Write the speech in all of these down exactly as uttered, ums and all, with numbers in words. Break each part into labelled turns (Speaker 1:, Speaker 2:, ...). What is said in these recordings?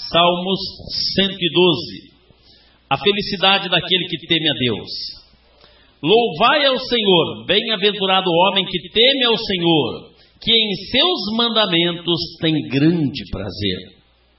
Speaker 1: Salmos cento e doze. A felicidade daquele que teme a Deus. Louvai ao Senhor, bem-aventurado o homem que teme ao Senhor, que em seus mandamentos tem grande prazer.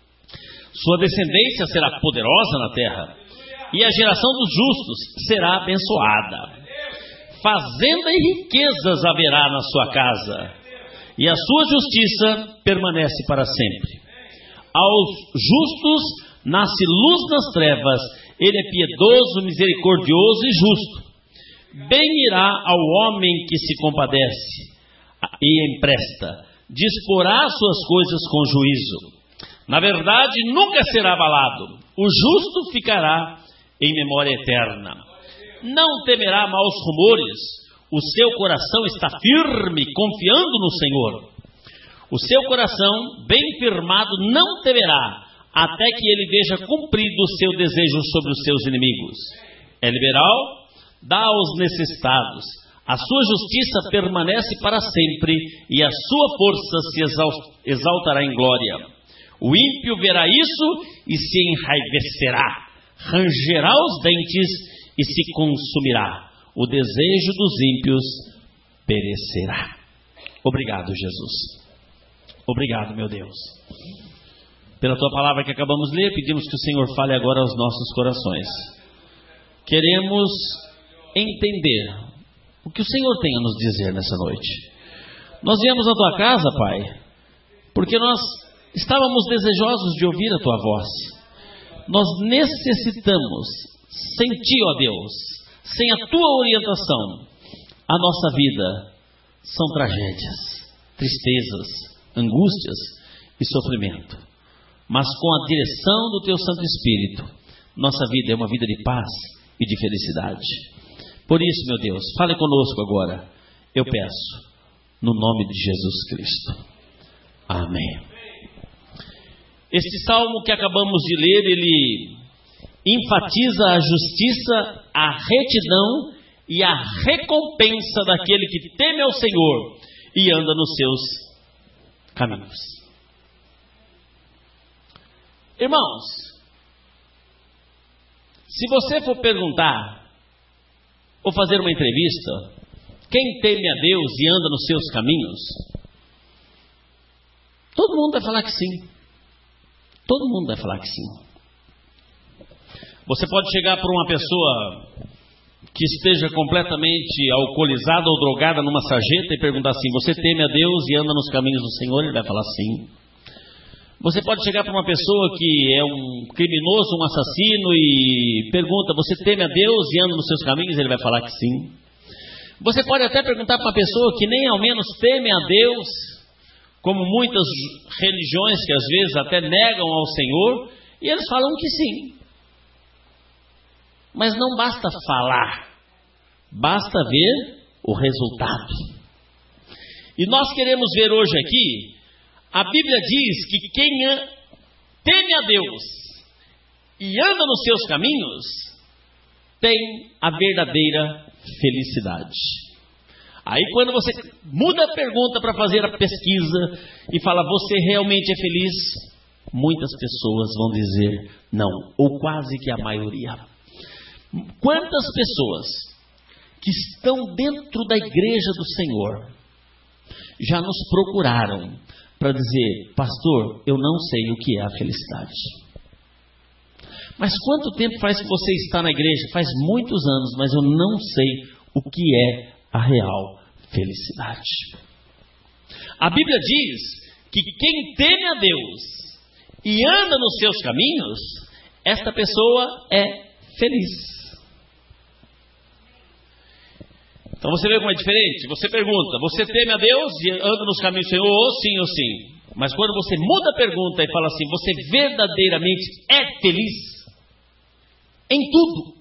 Speaker 1: Sua descendência será poderosa na terra, e a geração dos justos será abençoada. Fazenda e riquezas haverá na sua casa, e a sua justiça permanece para sempre. Aos justos nasce luz nas trevas, ele é piedoso, misericordioso e justo. Bem irá ao homem que se compadece e empresta, disporá suas coisas com juízo. Na verdade, nunca será abalado, o justo ficará em memória eterna. Não temerá maus rumores, o seu coração está firme, confiando no Senhor. O seu coração, bem firmado, não temerá, até que ele veja cumprido o seu desejo sobre os seus inimigos. É liberal, dá aos necessitados, a sua justiça permanece para sempre, e a sua força se exaltará em glória. O ímpio verá isso e se enraivecerá, rangerá os dentes e se consumirá. O desejo dos ímpios perecerá. Obrigado, Jesus. Obrigado, meu Deus. Pela tua palavra que acabamos de ler, pedimos que o Senhor fale agora aos nossos corações. Queremos entender o que o Senhor tem a nos dizer nessa noite. Nós viemos na tua casa, Pai, porque nós estávamos desejosos de ouvir a tua voz. Nós necessitamos sentir, ó Deus, sem a tua orientação, a nossa vida são tragédias, tristezas, angústias e sofrimento. Mas com a direção do teu Santo Espírito, nossa vida é uma vida de paz e de felicidade. Por isso, meu Deus, fale conosco agora, eu peço, no nome de Jesus Cristo. Amém. Este salmo que acabamos de ler, ele enfatiza a justiça, a retidão e a recompensa daquele que teme ao Senhor e anda nos seus caminhos. Irmãos, se você for perguntar ou fazer uma entrevista, quem teme a Deus e anda nos seus caminhos, todo mundo vai falar que sim. Todo mundo vai falar que sim. Você pode chegar para uma pessoa que esteja completamente alcoolizada ou drogada numa sarjeta e perguntar assim: você teme a Deus e anda nos caminhos do Senhor? Ele vai falar sim. Você pode chegar para uma pessoa que é um criminoso, um assassino e pergunta: você teme a Deus e anda nos seus caminhos? Ele vai falar que sim. Você pode até perguntar para uma pessoa que nem ao menos teme a Deus, como muitas religiões que às vezes até negam ao Senhor, e eles falam que sim. Mas não basta falar, basta ver o resultado. E nós queremos ver hoje aqui, a Bíblia diz que quem teme a Deus e anda nos seus caminhos, tem a verdadeira felicidade. Aí quando você muda a pergunta para fazer a pesquisa e fala: você realmente é feliz? Muitas pessoas vão dizer não, ou quase que a maioria. Quantas pessoas que estão dentro da igreja do Senhor já nos procuraram para dizer: pastor, eu não sei o que é a felicidade. Mas quanto tempo faz que você está na igreja? Faz muitos anos, mas eu não sei o que é a real felicidade. A Bíblia diz que quem teme a Deus e anda nos seus caminhos, esta pessoa é feliz. Então você vê como é diferente? Você pergunta: você teme a Deus e anda nos caminhos do Senhor? Ou sim ou sim. Mas quando você muda a pergunta e fala assim: você verdadeiramente é feliz em tudo?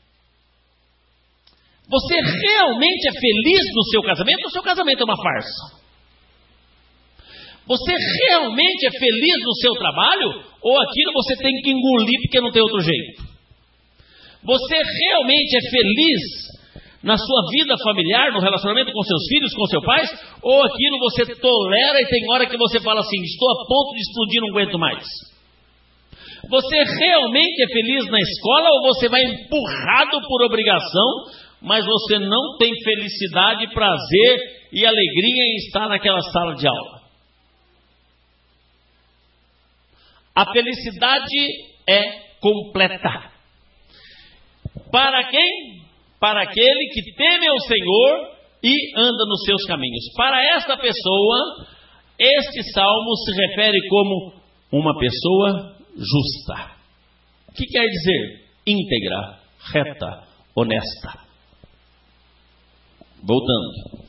Speaker 1: Você realmente é feliz no seu casamento ou o seu casamento é uma farsa? Você realmente é feliz no seu trabalho ou aquilo você tem que engolir porque não tem outro jeito? Você realmente é feliz na sua vida familiar, no relacionamento com seus filhos, com seus pais? Ou aquilo você tolera e tem hora que você fala assim: estou a ponto de explodir, não aguento mais? Você realmente é feliz na escola ou você vai empurrado por obrigação, mas você não tem felicidade, prazer e alegria em estar naquela sala de aula? A felicidade é completa. Para quem? Para aquele que teme ao Senhor e anda nos seus caminhos. Para esta pessoa, este salmo se refere como uma pessoa justa. O que quer dizer? Íntegra, reta, honesta. Voltando.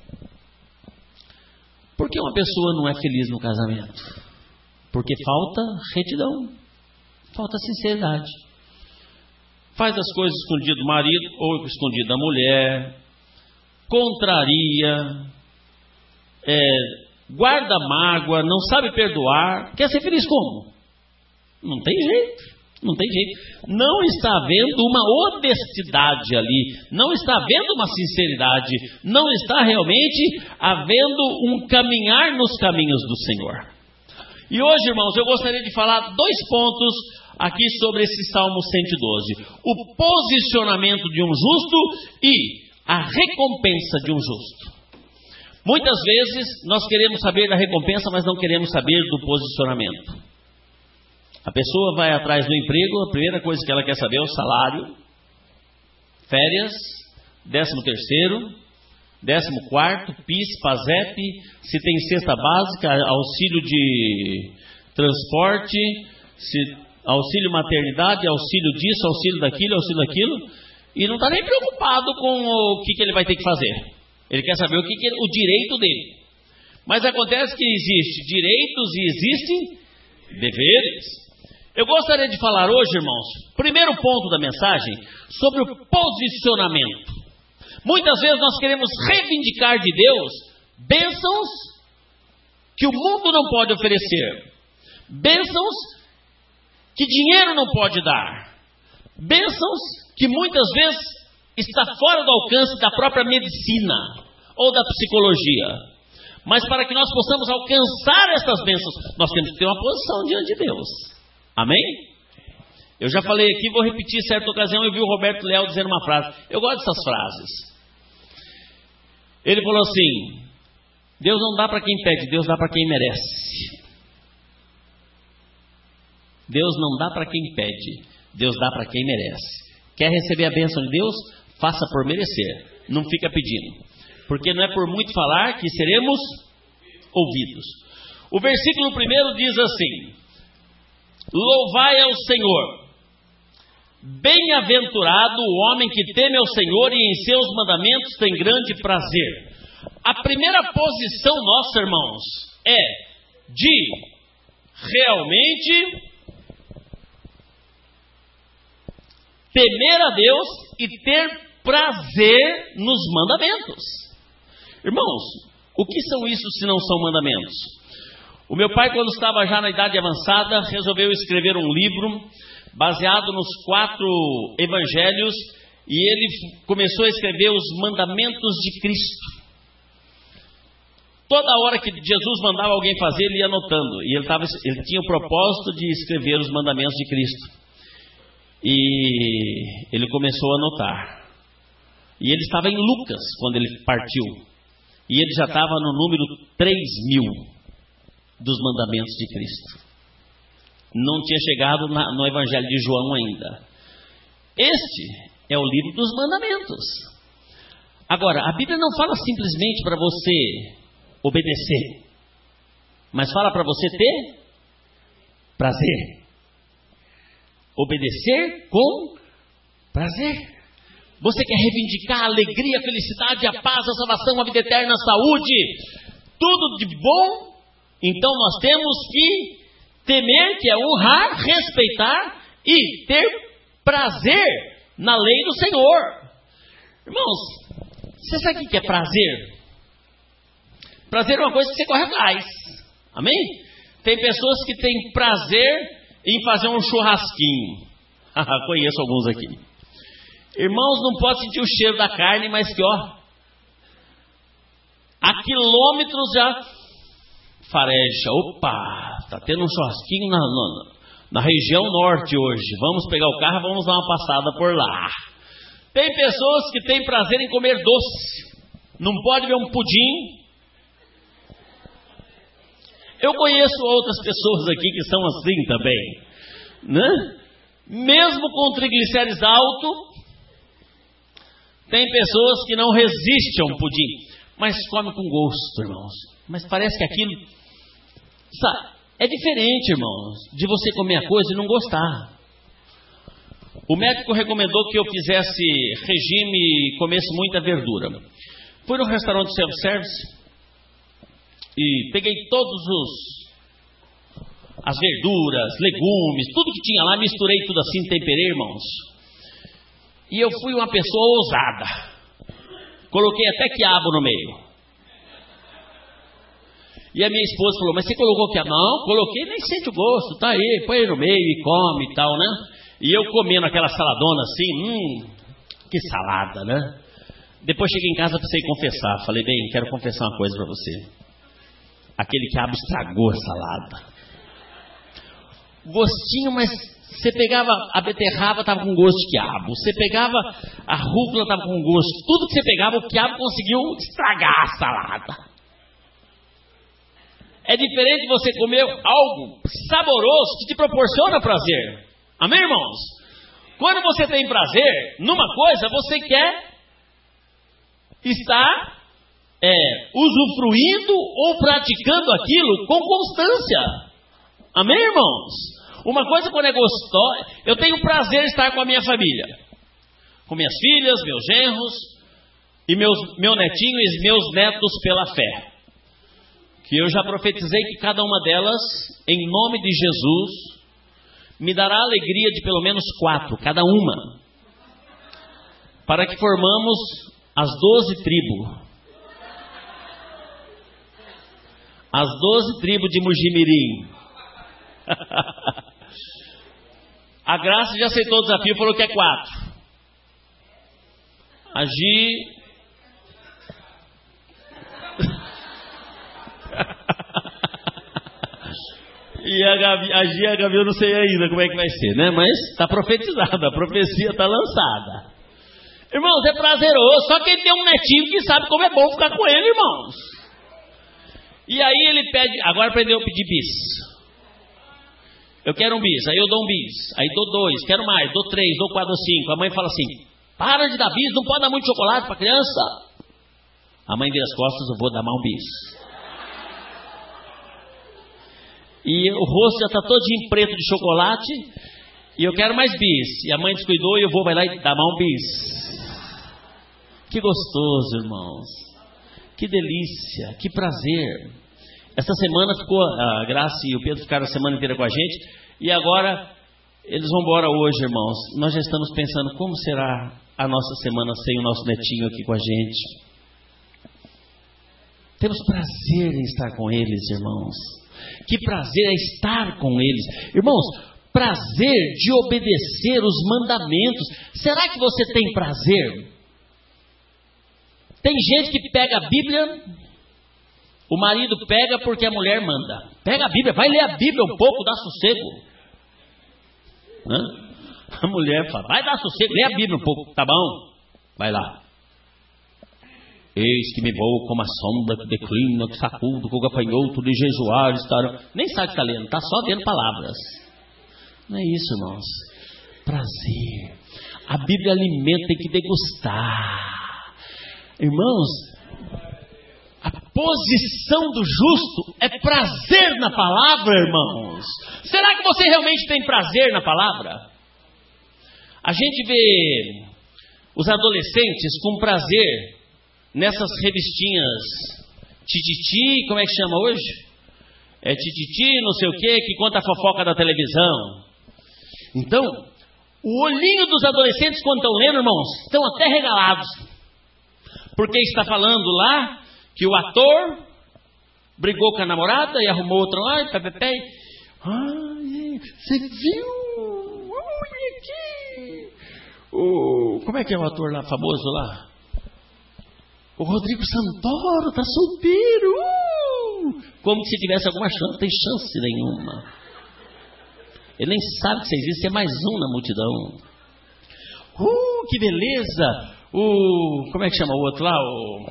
Speaker 1: Por que uma pessoa não é feliz no casamento? Porque falta retidão, falta sinceridade. Faz as coisas escondido do marido ou escondido da mulher, contraria, é, guarda mágoa, não sabe perdoar. Quer ser feliz como? Não tem jeito, não tem jeito. Não está havendo uma honestidade ali, não está havendo uma sinceridade, não está realmente havendo um caminhar nos caminhos do Senhor. E hoje, irmãos, eu gostaria de falar dois pontos aqui sobre esse Salmo cento e doze. O posicionamento de um justo e a recompensa de um justo. Muitas vezes nós queremos saber da recompensa, mas não queremos saber do posicionamento. A pessoa vai atrás do emprego, a primeira coisa que ela quer saber é o salário, férias, décimo terceiro, décimo quarto, P I S, PASEP, se tem cesta básica, auxílio de transporte, se, auxílio maternidade, auxílio disso, auxílio daquilo, auxílio daquilo, e não está nem preocupado com o que, que ele vai ter que fazer. Ele quer saber o que, que ele, o direito dele. Mas acontece que existem direitos e existem deveres. Eu gostaria de falar hoje, irmãos, primeiro ponto da mensagem, sobre o posicionamento. Muitas vezes nós queremos reivindicar de Deus bênçãos que o mundo não pode oferecer, bênçãos que dinheiro não pode dar, bênçãos que muitas vezes está fora do alcance da própria medicina ou da psicologia. Mas para que nós possamos alcançar essas bênçãos, nós temos que ter uma posição diante de Deus. Amém? Eu já falei aqui, vou repetir, certa ocasião eu vi o Roberto Leal dizendo uma frase. Eu gosto dessas frases. Ele falou assim: Deus não dá para quem pede, Deus dá para quem merece. Deus não dá para quem pede, Deus dá para quem merece. Quer receber a bênção de Deus? Faça por merecer, não fica pedindo. Porque não é por muito falar que seremos ouvidos. O versículo primeiro diz assim: louvai ao Senhor, bem-aventurado o homem que teme ao Senhor e em seus mandamentos tem grande prazer. A primeira posição nossa, irmãos, é de realmente temer a Deus e ter prazer nos mandamentos. Irmãos, o que são isso se não são mandamentos? O meu pai, quando estava já na idade avançada, resolveu escrever um livro baseado nos quatro evangelhos, e ele começou a escrever os mandamentos de Cristo. Toda hora que Jesus mandava alguém fazer, ele ia anotando, e ele, tava, ele tinha o propósito de escrever os mandamentos de Cristo. E ele começou a anotar. E ele estava em Lucas quando ele partiu, e ele já estava no número três mil dos mandamentos de Cristo. Não tinha chegado na, no Evangelho de João ainda. Este é o livro dos mandamentos. Agora, a Bíblia não fala simplesmente para você obedecer, mas fala para você ter prazer. Obedecer com prazer. Você quer reivindicar a alegria, a felicidade, a paz, a salvação, a vida eterna, a saúde, tudo de bom? Então nós temos que temer, que é honrar, respeitar e ter prazer na lei do Senhor. Irmãos, você sabe o que é prazer? Prazer é uma coisa que você corre atrás. Amém? Tem pessoas que têm prazer em fazer um churrasquinho. Conheço alguns aqui. Irmãos, não pode sentir o cheiro da carne, mas que ó, a quilômetros já fareja. Opa, está tendo um churrasquinho na, no, na região norte hoje. Vamos pegar o carro, vamos dar uma passada por lá. Tem pessoas que têm prazer em comer doce. Não pode ver um pudim. Eu conheço outras pessoas aqui que são assim também, né? Mesmo com triglicéridos alto, tem pessoas que não resistem a um pudim, mas come com gosto, irmãos. Mas parece que aquilo, sabe, é diferente, irmãos, de você comer a coisa e não gostar. O médico recomendou que eu fizesse regime e comesse muita verdura. Fui no restaurante self-service e peguei todos os as verduras, legumes, tudo que tinha lá, misturei tudo assim, temperei, irmãos. E eu fui uma pessoa ousada. Coloquei até quiabo no meio. E a minha esposa falou, mas você colocou quiabo? Não, coloquei, nem sente o gosto, tá aí, põe aí no meio e come e tal, né? E eu comendo aquela saladona assim, hum, que salada, né? Depois cheguei em casa, precisei confessar. Falei, bem, quero confessar uma coisa para você. Aquele quiabo estragou a salada. Gostinho, mas você pegava a beterraba, estava com gosto de quiabo. Você pegava a rúcula, estava com gosto. Tudo que você pegava, o quiabo conseguiu estragar a salada. É diferente você comer algo saboroso que te proporciona prazer. Amém, irmãos? Quando você tem prazer numa coisa, você quer estar é, usufruindo ou praticando aquilo com constância. Amém, irmãos? Uma coisa quando é gostosa, eu tenho prazer em estar com a minha família, com minhas filhas, meus genros e meus, meu netinho e meus netos pela fé. Que eu já profetizei que cada uma delas, em nome de Jesus, me dará a alegria de pelo menos quatro, cada uma, para que formamos as doze tribos. As doze tribos de Mujimirim. A Graça já aceitou o desafio, falou que é quatro. A Gi... E a Gabi, a Gi e a Gabi eu não sei ainda como é que vai ser, né? Mas está profetizada, a profecia está lançada. Irmãos, é prazeroso, só quem tem um netinho que sabe como é bom ficar com ele, irmãos. E aí ele pede, agora aprendeu a pedir bis. Eu quero um bis, aí eu dou um bis, aí dou dois, quero mais, dou três, dou quatro, dou cinco. A mãe fala assim, para de dar bis, não pode dar muito chocolate para criança. A mãe vira as costas, eu vou dar mais um bis. E o rosto já está todinho preto de chocolate, e eu quero mais bis. E a mãe descuidou e eu vou vai lá e dar mais um bis. Que gostoso, irmãos. Que delícia, que prazer. Essa semana ficou, a Graça e o Pedro ficaram a semana inteira com a gente, e agora eles vão embora hoje, irmãos. Nós já estamos pensando como será a nossa semana sem o nosso netinho aqui com a gente. Temos prazer em estar com eles, irmãos. Que prazer é estar com eles. Irmãos, prazer de obedecer os mandamentos. Será que você tem prazer? Tem gente que pega a Bíblia, o marido pega porque a mulher manda. Pega a Bíblia, vai ler a Bíblia um pouco, dá sossego. Hã? A mulher fala, vai dar sossego, lê a Bíblia um pouco, tá bom? Vai lá. Eis que me vou como a sombra que declina, que sacudo, com o gafanhoto de jejuar, estarão... Nem sabe o que está lendo, está só lendo palavras. Não é isso, irmãos. Prazer. A Bíblia alimenta, tem que degustar. Irmãos, a posição do justo é prazer na palavra, irmãos. Será que você realmente tem prazer na palavra? A gente vê os adolescentes com prazer nessas revistinhas Tititi, como é que chama hoje? É Tititi, não sei o que, que conta a fofoca da televisão. Então, o olhinho dos adolescentes quando estão lendo, irmãos, estão até regalados. Porque está falando lá que o ator brigou com a namorada e arrumou outra lá, e pé, pé, pé. Ai, você viu? Olha aqui. O, como é que é o ator lá, famoso lá? O Rodrigo Santoro está solteiro. Uh! Como que se tivesse alguma chance, não tem chance nenhuma. Ele nem sabe que você existe, você é mais um na multidão. Uh, que beleza! O... Como é que chama o outro lá? O...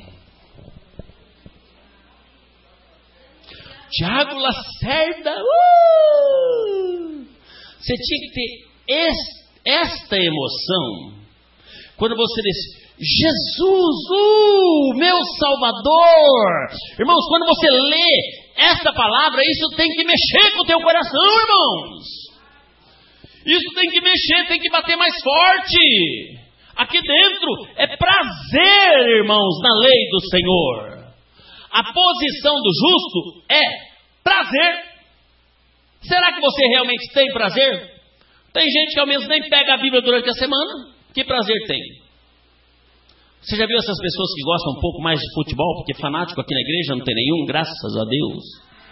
Speaker 1: Tiago Lacerda. Uh! Você tinha que ter es... esta emoção quando você diz: Jesus, uh, meu Salvador. Irmãos, quando você lê esta palavra, isso tem que mexer com o teu coração, irmãos. Isso tem que mexer, tem que bater mais forte. Aqui dentro é prazer, irmãos, na lei do Senhor. A posição do justo é prazer. Será que você realmente tem prazer? Tem gente que ao menos nem pega a Bíblia durante a semana. Que prazer tem? Você já viu essas pessoas que gostam um pouco mais de futebol? Porque fanático aqui na igreja não tem nenhum, graças a Deus.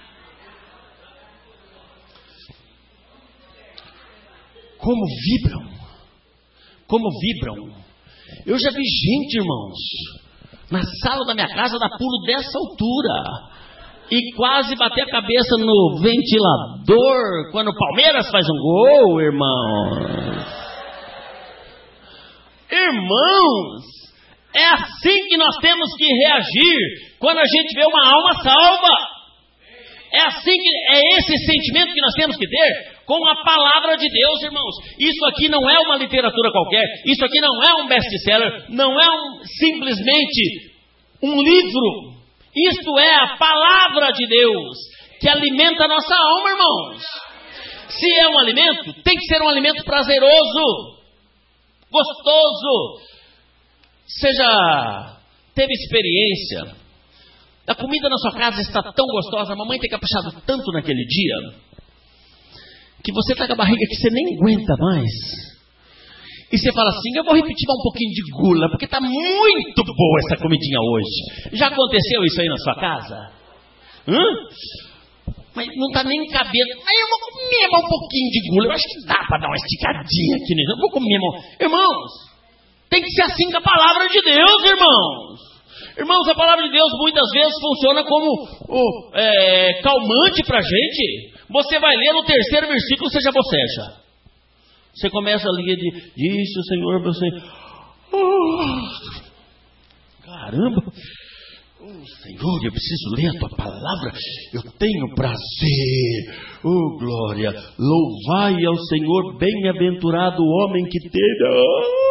Speaker 1: Como vibram. Como vibram. Eu já vi gente, irmãos, na sala da minha casa dar pulo dessa altura e quase bater a cabeça no ventilador quando o Palmeiras faz um gol, irmãos. Irmãos, é assim que nós temos que reagir quando a gente vê uma alma salva. É assim que é esse sentimento que nós temos que ter com a palavra de Deus, irmãos. Isso aqui não é uma literatura qualquer. Isso aqui não é um best-seller. Não é um, simplesmente um livro. Isto é a palavra de Deus que alimenta a nossa alma, irmãos. Se é um alimento, tem que ser um alimento prazeroso, gostoso. Você já teve experiência? A comida na sua casa está tão gostosa, a mamãe tem caprichado tanto naquele dia, que você está com a barriga que você nem aguenta mais. E você fala assim: eu vou repetir um pouquinho de gula, porque está muito boa essa comidinha hoje. Já aconteceu isso aí na sua casa? Hã? Mas não está nem cabendo. Aí eu vou comer um pouquinho de gula. Eu acho que dá para dar uma esticadinha aqui. Né? Eu vou comer, irmão. Irmãos, tem que ser assim com a palavra de Deus, irmãos. Irmãos, a palavra de Deus muitas vezes funciona como oh, é, calmante para a gente. Você vai ler no terceiro versículo, você já boceja. Você começa a ler de disse o Senhor, você... Oh, caramba! Oh, Senhor, eu preciso ler a tua palavra. Eu tenho prazer. Oh, glória! Louvai ao Senhor, bem-aventurado o homem que teve...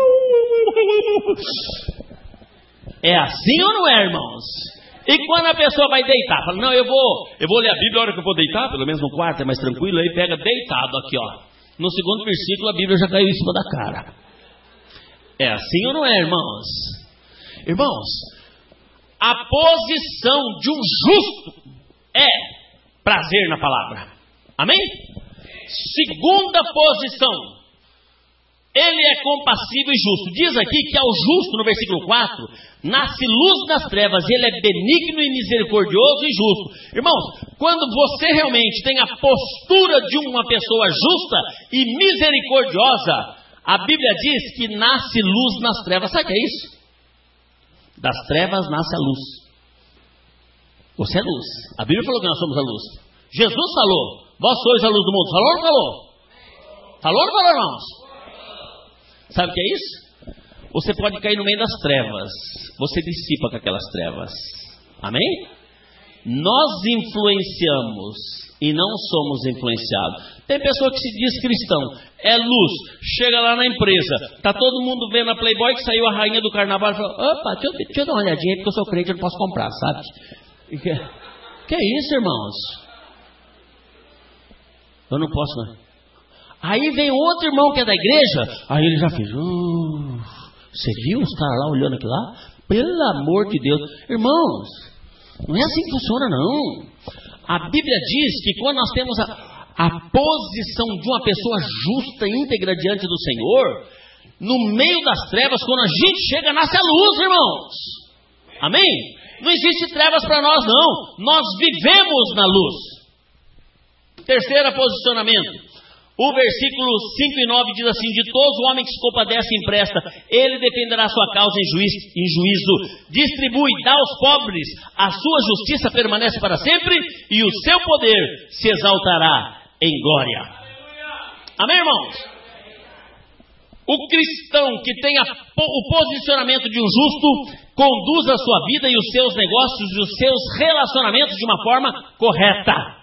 Speaker 1: É assim ou não é, irmãos? E quando a pessoa vai deitar, fala: não, eu vou, eu vou ler a Bíblia a hora que eu vou deitar, pelo menos no quarto é mais tranquilo, aí pega deitado aqui, ó. No segundo versículo a Bíblia já caiu em cima da cara. É assim ou não é, irmãos? Irmãos, a posição de um justo é prazer na palavra. Amém? Segunda posição: ele é compassivo e justo. Diz aqui que ao justo, no versículo quatro, nasce luz nas trevas, e ele é benigno e misericordioso e justo. Irmãos, quando você realmente tem a postura de uma pessoa justa e misericordiosa, a Bíblia diz que nasce luz nas trevas. Sabe o que é isso? Das trevas nasce a luz. Você é luz. A Bíblia falou que nós somos a luz. Jesus falou: vós sois a luz do mundo. Falou ou não falou? Falou ou não falou, irmãos? Sabe o que é isso? Você pode cair no meio das trevas. Você dissipa com aquelas trevas. Amém? Nós influenciamos e não somos influenciados. Tem pessoa que se diz cristão, é luz, chega lá na empresa, está todo mundo vendo a Playboy que saiu a rainha do carnaval e fala: opa, deixa eu, deixa eu dar uma olhadinha aí, porque eu sou crente, eu não posso comprar, sabe? Que, que é isso, irmãos? Eu não posso, não. Aí vem outro irmão que é da igreja, aí ele já fez: uh, você viu os caras lá olhando aquilo lá? Pelo amor de Deus. Irmãos, não é assim que funciona, não. A Bíblia diz que quando nós temos a, a posição de uma pessoa justa e íntegra diante do Senhor, no meio das trevas, quando a gente chega, nasce a luz, irmãos. Amém? Não existe trevas para nós, não. Nós vivemos na luz. Terceiro posicionamento. O versículo cinco e nove diz assim: de todo o homem que se compadece e empresta, ele defenderá a sua causa em, juiz, em juízo, distribui, dá aos pobres, a sua justiça permanece para sempre, e o seu poder se exaltará em glória. Amém, irmãos? O cristão que tem a, o posicionamento de um justo conduz a sua vida e os seus negócios e os seus relacionamentos de uma forma correta.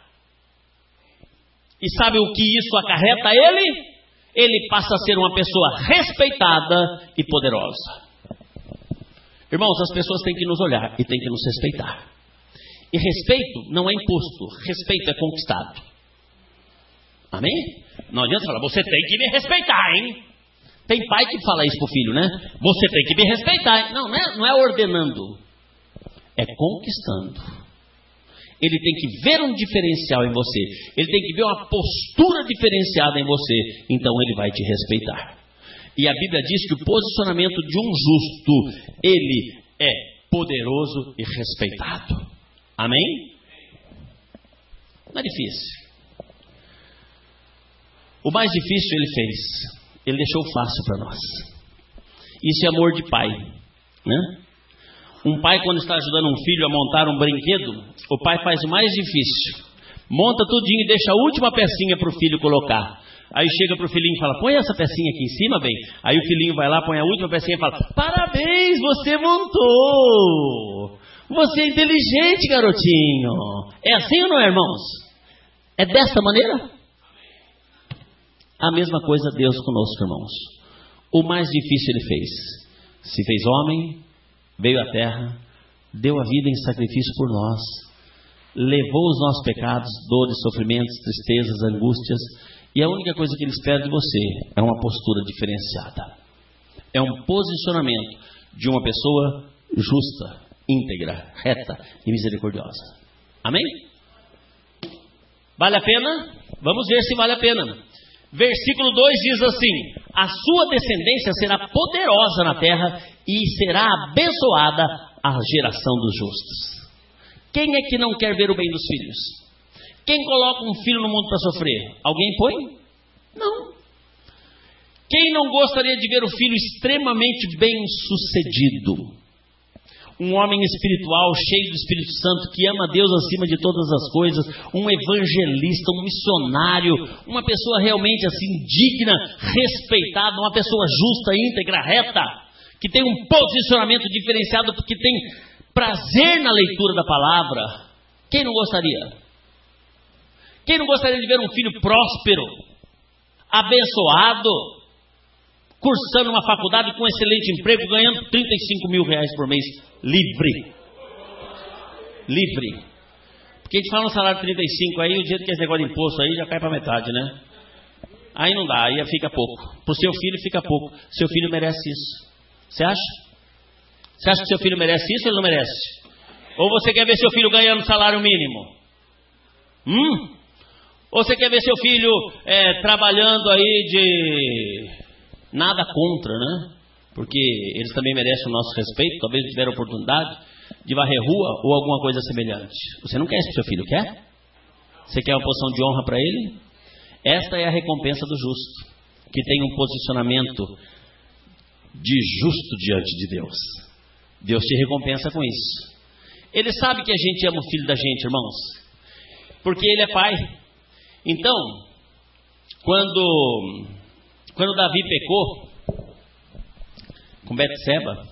Speaker 1: E sabe o que isso acarreta a ele? Ele passa a ser uma pessoa respeitada e poderosa. Irmãos, as pessoas têm que nos olhar e têm que nos respeitar. E respeito não é imposto, respeito é conquistado. Amém? Não adianta falar, você tem que me respeitar, hein? Tem pai que fala isso pro filho, né? Você tem que me respeitar. Não, não é, não é ordenando. É conquistando. Ele tem que ver um diferencial em você. Ele tem que ver uma postura diferenciada em você. Então ele vai te respeitar. E a Bíblia diz que o posicionamento de um justo, ele é poderoso e respeitado. Amém? Não é difícil. O mais difícil ele fez. Ele deixou fácil para nós. Isso é amor de pai, né? Um pai, quando está ajudando um filho a montar um brinquedo, o pai faz o mais difícil. Monta tudinho e deixa a última pecinha para o filho colocar. Aí chega para o filhinho e fala, põe essa pecinha aqui em cima, bem. Aí o filhinho vai lá, põe a última pecinha e fala, parabéns, você montou. Você é inteligente, garotinho. É assim ou não é, irmãos? É dessa maneira? A mesma coisa Deus conosco, irmãos. O mais difícil ele fez. Se fez homem, veio à terra, deu a vida em sacrifício por nós, levou os nossos pecados, dores, sofrimentos, tristezas, angústias, e a única coisa que ele espera de você é uma postura diferenciada. É um posicionamento de uma pessoa justa, íntegra, reta e misericordiosa. Amém? Vale a pena? Vamos ver se vale a pena. Versículo dois diz assim, a sua descendência será poderosa na terra e será abençoada a geração dos justos. Quem é que não quer ver o bem dos filhos? Quem coloca um filho no mundo para sofrer? Alguém põe? Não. Quem não gostaria de ver o filho extremamente bem sucedido? Um homem espiritual, cheio do Espírito Santo, que ama Deus acima de todas as coisas, um evangelista, um missionário, uma pessoa realmente assim digna, respeitada, uma pessoa justa, íntegra, reta, que tem um posicionamento diferenciado, porque tem prazer na leitura da palavra. Quem não gostaria? Quem não gostaria de ver um filho próspero, abençoado, cursando uma faculdade com um excelente emprego, ganhando trinta e cinco mil reais por mês, livre. Livre. Porque a gente fala no salário de trinta e cinco aí, o dia que esse negócio de imposto aí já cai para metade, né? Aí não dá, aí fica pouco. Para o seu filho fica pouco. Seu filho merece isso. Você acha? Você acha que seu filho merece isso ou ele não merece? Ou você quer ver seu filho ganhando salário mínimo? Hum? Ou você quer ver seu filho é, trabalhando aí de... Nada contra, né? Porque eles também merecem o nosso respeito, talvez tiveram oportunidade de varrer rua ou alguma coisa semelhante. Você não quer isso para o seu filho, quer? Você quer uma posição de honra para ele? Esta é a recompensa do justo, que tem um posicionamento de justo diante de Deus. Deus te recompensa com isso. Ele sabe que a gente ama o filho da gente, irmãos, porque ele é pai. Então, quando... Quando Davi pecou com Betseba,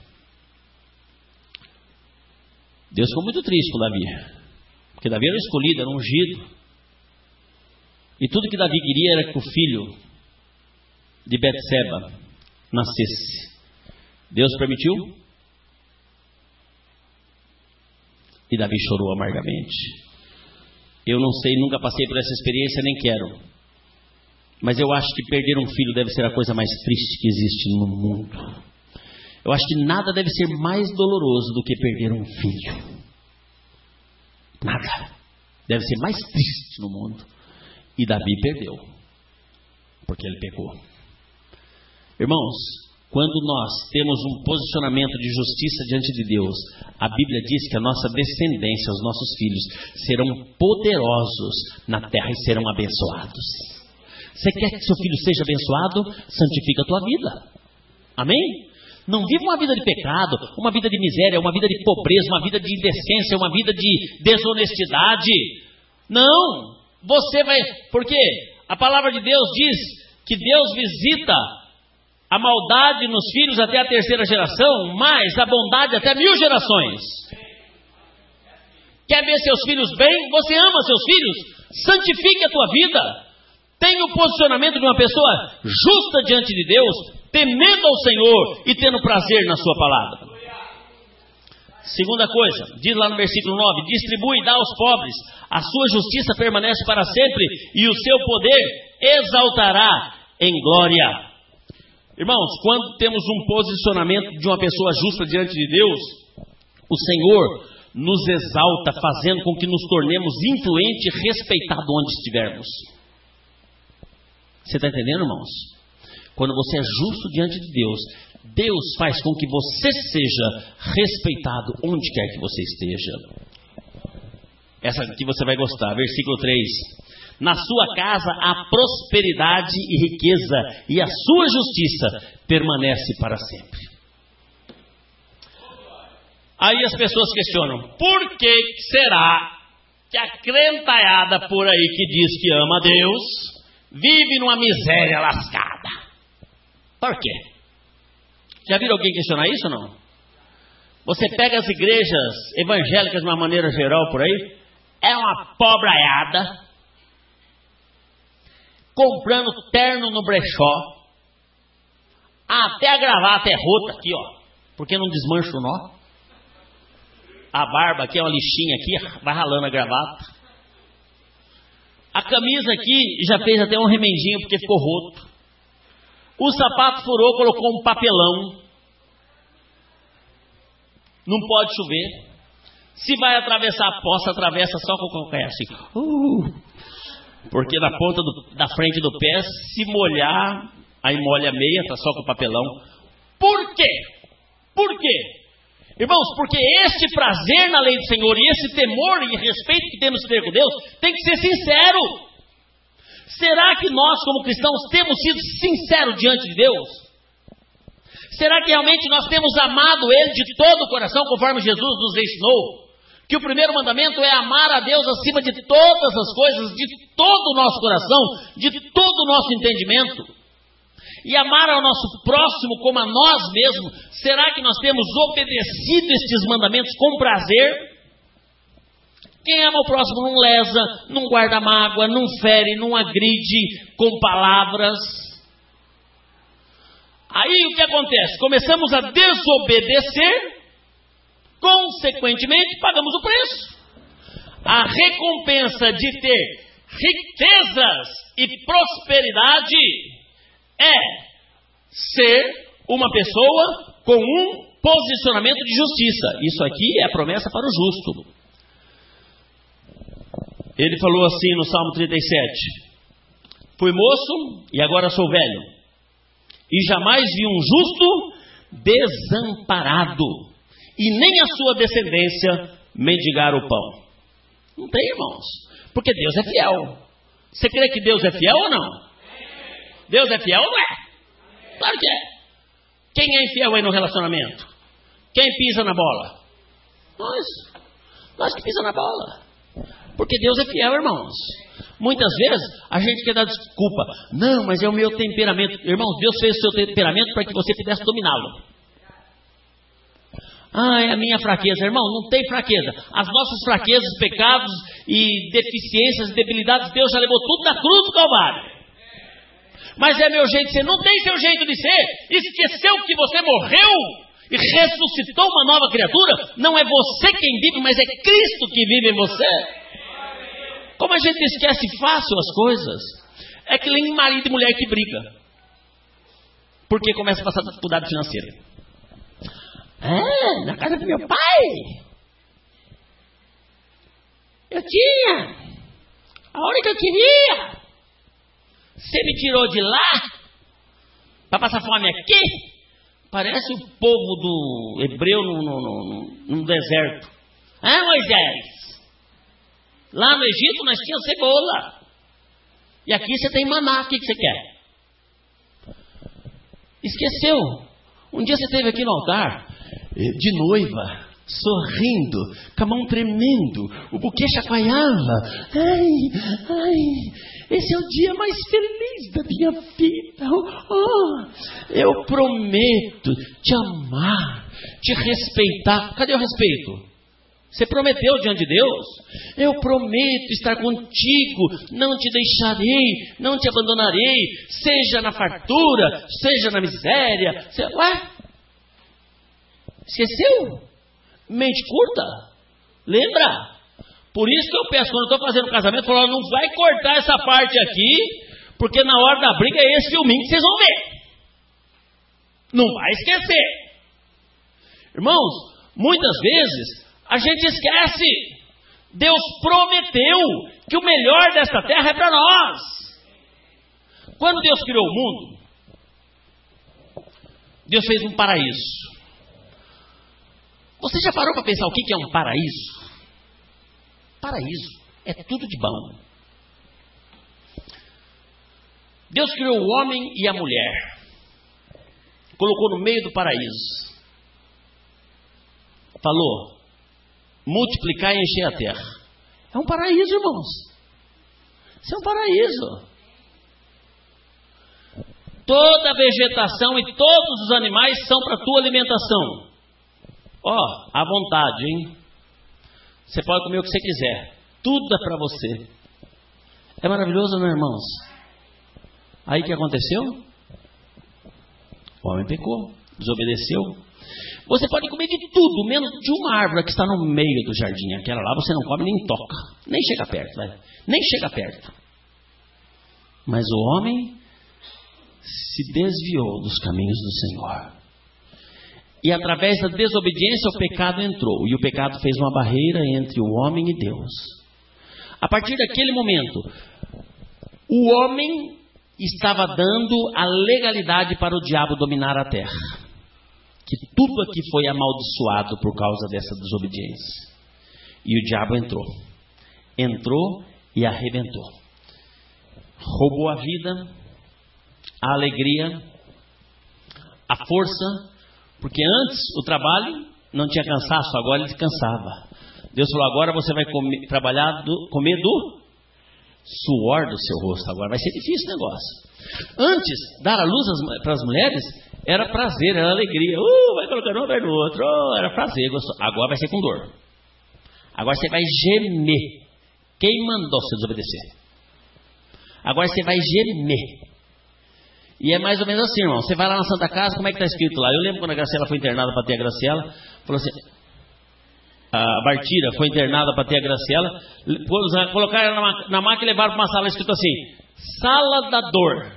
Speaker 1: Deus ficou muito triste com Davi, porque Davi era escolhido, era ungido, e tudo que Davi queria era que o filho de Betseba nascesse. Deus permitiu, e Davi chorou amargamente. Eu não sei, nunca passei por essa experiência, nem quero. Mas eu acho que perder um filho deve ser a coisa mais triste que existe no mundo. Eu acho que nada deve ser mais doloroso do que perder um filho. Nada. Deve ser mais triste no mundo. E Davi perdeu, porque ele pecou. Irmãos, quando nós temos um posicionamento de justiça diante de Deus, a Bíblia diz que a nossa descendência, os nossos filhos, serão poderosos na terra e serão abençoados. Você quer que seu filho seja abençoado? Santifica a tua vida. Amém? Não viva uma vida de pecado, uma vida de miséria, uma vida de pobreza, uma vida de indecência, uma vida de desonestidade. Não! Você vai... Porque a palavra de Deus diz que Deus visita a maldade nos filhos até a terceira geração, mas a bondade até mil gerações. Quer ver seus filhos bem? Você ama seus filhos? Santifique a tua vida. Tenha o posicionamento de uma pessoa justa diante de Deus, temendo ao Senhor e tendo prazer na sua palavra. Segunda coisa, diz lá no versículo nove, distribui e dá aos pobres, a sua justiça permanece para sempre e o seu poder exaltará em glória. Irmãos, quando temos um posicionamento de uma pessoa justa diante de Deus, o Senhor nos exalta, fazendo com que nos tornemos influentes e respeitados onde estivermos. Você está entendendo, irmãos? Quando você é justo diante de Deus, Deus faz com que você seja respeitado onde quer que você esteja. Essa aqui você vai gostar, versículo três. Na sua casa há prosperidade e riqueza, e a sua justiça permanece para sempre. Aí as pessoas questionam, por que será que a crentaiada por aí que diz que ama a Deus, vive numa miséria lascada? Por quê? Já viram alguém questionar isso ou não? Você pega as igrejas evangélicas de uma maneira geral por aí, é uma pobraiada, comprando terno no brechó, até a gravata é rota aqui, ó, porque não desmancha o nó. A barba aqui é uma lixinha aqui, vai ralando a gravata. A camisa aqui já fez até um remendinho porque ficou roto. O sapato furou, colocou um papelão. Não pode chover. Se vai atravessar a poça, atravessa só com o calcanhar assim. Uh, porque na ponta do, da frente do pé, se molhar, aí molha a meia, tá só com o papelão. Por quê? Por quê? Irmãos, porque este prazer na lei do Senhor e esse temor e respeito que temos que ter com Deus, tem que ser sincero. Será que nós, como cristãos, temos sido sinceros diante de Deus? Será que realmente nós temos amado Ele de todo o coração, conforme Jesus nos ensinou? Que o primeiro mandamento é amar a Deus acima de todas as coisas, de todo o nosso coração, de todo o nosso entendimento. E amar ao nosso próximo como a nós mesmos. Será que nós temos obedecido estes mandamentos com prazer? Quem ama o próximo não lesa, não guarda mágoa, não fere, não agride com palavras. Aí o que acontece? Começamos a desobedecer, consequentemente pagamos o preço. A recompensa de ter riquezas e prosperidade é ser uma pessoa com um posicionamento de justiça. Isso aqui é a promessa para o justo. Ele falou assim no Salmo trinta e sete: fui moço e agora sou velho, e jamais vi um justo desamparado, e nem a sua descendência mendigar o pão. Não tem, irmãos, porque Deus é fiel. Você crê que Deus é fiel ou não? Deus é fiel ou não é? Claro que é. Quem é infiel aí no relacionamento? Quem pisa na bola? Nós. Nós que pisa na bola. Porque Deus é fiel, irmãos. Muitas vezes a gente quer dar desculpa. Não, mas é o meu temperamento. Irmãos, Deus fez o seu temperamento para que você pudesse dominá-lo. Ah, é a minha fraqueza. Irmão, não tem fraqueza. As nossas fraquezas, pecados e deficiências e debilidades, Deus já levou tudo na cruz do Calvário. Mas é meu jeito de ser. Não tem seu jeito de ser. Esqueceu que você morreu e ressuscitou uma nova criatura. Não é você quem vive, mas é Cristo que vive em você. Como a gente esquece fácil as coisas. É que nem marido e mulher que briga, porque começa a passar dificuldade financeira. É, na casa do meu pai eu tinha a hora que eu queria. Você me tirou de lá para passar fome aqui? Parece o povo do hebreu no, no, no, no deserto. Ah, Moisés, lá no Egito nós tínhamos cebola, e aqui você tem maná. O que, que você quer? Esqueceu. Um dia você esteve aqui no altar de noiva, sorrindo, com a mão tremendo, o buquê chacoalhava. Ai, ai, esse é o dia mais feliz da minha vida. Oh, eu prometo te amar, te respeitar. Cadê o respeito? Você prometeu diante de Deus? Eu prometo estar contigo, não te deixarei, não te abandonarei, seja na fartura, seja na miséria. Se... Ué? Esqueceu? Mente curta? Lembra? Por isso que eu peço, quando eu estou fazendo casamento, eu falo, não vai cortar essa parte aqui, porque na hora da briga é esse filminho que vocês vão ver. Não vai esquecer. Irmãos, muitas vezes a gente esquece. Deus prometeu que o melhor desta terra é para nós. Quando Deus criou o mundo, Deus fez um paraíso. Você já parou para pensar o que é um paraíso? Paraíso é tudo de bom. Deus criou o homem e a mulher, colocou no meio do paraíso, falou: multiplicar e encher a terra. É um paraíso, irmãos. Isso é um paraíso. Toda a vegetação e todos os animais são para a tua alimentação. Ó, oh, à vontade, hein? Você pode comer o que você quiser. Tudo é para você. É maravilhoso, não é, irmãos? Aí o que aconteceu? O homem pecou, desobedeceu. Você pode comer de tudo, menos de uma árvore que está no meio do jardim. Aquela lá você não come nem toca. Nem chega perto, vai. Nem chega perto. Mas o homem se desviou dos caminhos do Senhor. E através da desobediência o pecado entrou. E o pecado fez uma barreira entre o homem e Deus. A partir daquele momento, o homem estava dando a legalidade para o diabo dominar a terra. Que tudo aqui foi amaldiçoado por causa dessa desobediência. E o diabo entrou. Entrou e arrebentou. Roubou a vida, a alegria, a força. Porque antes o trabalho não tinha cansaço, agora ele descansava. Deus falou: agora você vai comer, trabalhar, do, comer do suor do seu rosto. Agora vai ser difícil o negócio. Antes, dar a luz para as mulheres era prazer, era alegria. Uh, vai colocando um perto do outro. Oh, era prazer, gostou. Agora vai ser com dor. Agora você vai gemer. Quem mandou você desobedecer? Agora você vai gemer. E é mais ou menos assim, irmão. Você vai lá na Santa Casa, como é que está escrito lá? Eu lembro quando a Graciela foi internada para ter a Graciela. Falou assim, a Bartira foi internada para ter a Graciela. Colocaram ela na, na máquina e levaram para uma sala escrito assim: sala da dor.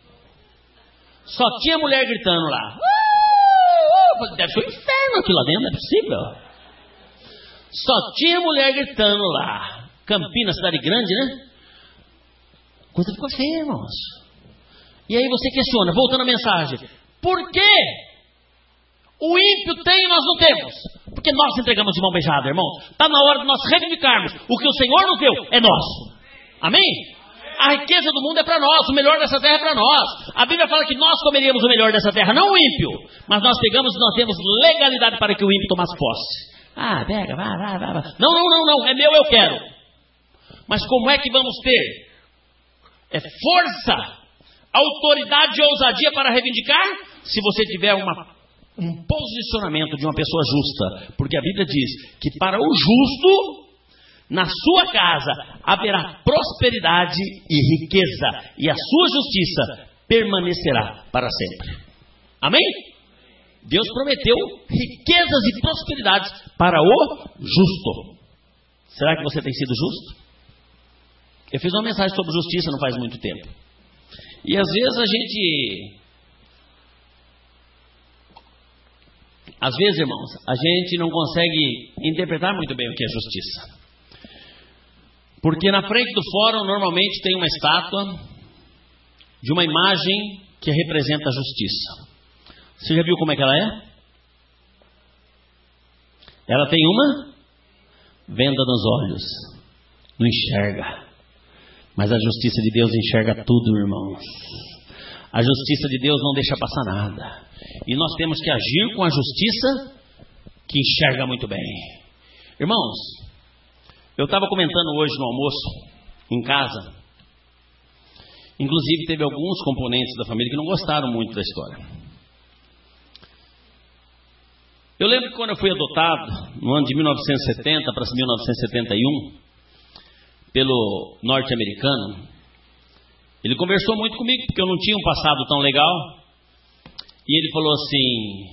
Speaker 1: Só tinha mulher gritando lá. Uh, uh, deve ser um inferno aquilo lá dentro, não é possível. Só tinha mulher gritando lá. Campinas, cidade grande, né? Coisa ficou feia, irmãos. E aí você questiona, voltando à mensagem: por que o ímpio tem e nós não temos? Porque nós entregamos de mão beijada, irmão. Está na hora de nós reivindicarmos. O que o Senhor nos deu é nosso. Amém? A riqueza do mundo é para nós, o melhor dessa terra é para nós. A Bíblia fala que nós comeríamos o melhor dessa terra, não o ímpio. Mas nós pegamos e nós temos legalidade para que o ímpio tomasse posse. Ah, pega, vai, vai, vai, vai. Não, não, não, não, é meu, eu quero. Mas como é que vamos ter? É força, autoridade e ousadia para reivindicar? Se você tiver uma, um posicionamento de uma pessoa justa. Porque a Bíblia diz que para o justo, na sua casa haverá prosperidade e riqueza, e a sua justiça permanecerá para sempre. Amém? Deus prometeu riquezas e prosperidades para o justo. Será que você tem sido justo? Eu fiz uma mensagem sobre justiça não faz muito tempo. E às vezes a gente... Às vezes, irmãos, a gente não consegue interpretar muito bem o que é justiça. Porque na frente do fórum normalmente tem uma estátua de uma imagem que representa a justiça. Você já viu como é que ela é? Ela tem uma venda nos olhos, não enxerga. Mas a justiça de Deus enxerga tudo, irmãos. A justiça de Deus não deixa passar nada. E nós temos que agir com a justiça que enxerga muito bem. Irmãos, eu estava comentando hoje no almoço, em casa. Inclusive teve alguns componentes da família que não gostaram muito da história. Eu lembro que quando eu fui adotado, no ano de mil novecentos e setenta para mil novecentos e setenta e um, pelo norte-americano, ele conversou muito comigo, porque eu não tinha um passado tão legal. E ele falou assim,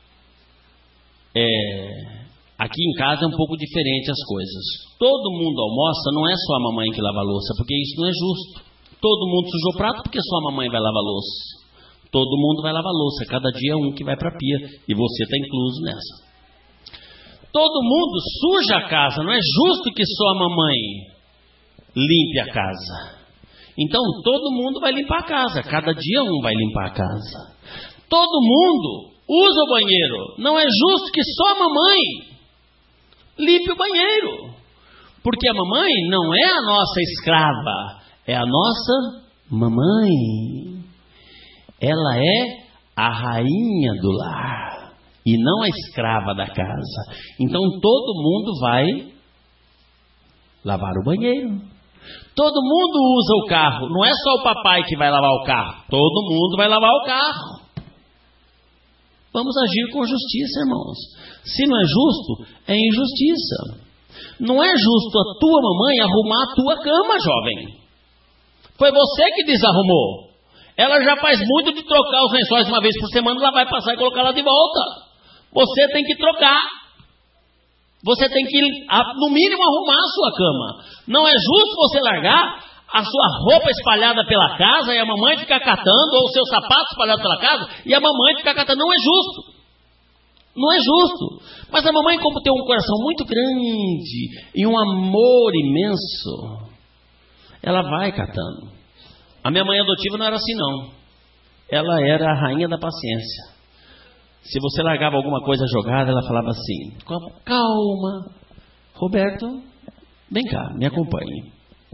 Speaker 1: é, aqui em casa é um pouco diferente as coisas. Todo mundo almoça, não é só a mamãe que lava a louça, porque isso não é justo. Todo mundo sujou prato, porque só a mamãe vai lavar a louça. Todo mundo vai lavar a louça, cada dia um que vai para a pia, e você está incluso nessa. Todo mundo suja a casa, não é justo que só a mamãe limpe a casa. Então todo mundo vai limpar a casa, cada dia um vai limpar a casa. Todo mundo usa o banheiro, não é justo que só a mamãe limpe o banheiro. Porque a mamãe não é a nossa escrava, é a nossa mamãe. Ela é a rainha do lar e não a escrava da casa. Então todo mundo vai lavar o banheiro. Todo mundo usa o carro. Não é só o papai que vai lavar o carro. Todo mundo vai lavar o carro. Vamos agir com justiça, irmãos. Se não é justo, é injustiça. Não é justo a tua mamãe arrumar a tua cama, jovem. Foi você que desarrumou. Ela já faz muito de trocar os lençóis uma vez por semana, ela vai passar e colocar lá de volta. Você tem que trocar. Você tem que, no mínimo, arrumar a sua cama. Não é justo você largar a sua roupa espalhada pela casa e a mamãe ficar catando, ou o seu sapato espalhado pela casa e a mamãe ficar catando. Não é justo. Não é justo. Mas a mamãe, como tem um coração muito grande e um amor imenso, ela vai catando. A minha mãe adotiva não era assim, não. Ela era a rainha da paciência. Se você largava alguma coisa jogada, ela falava assim, calma, Roberto, vem cá, me acompanhe.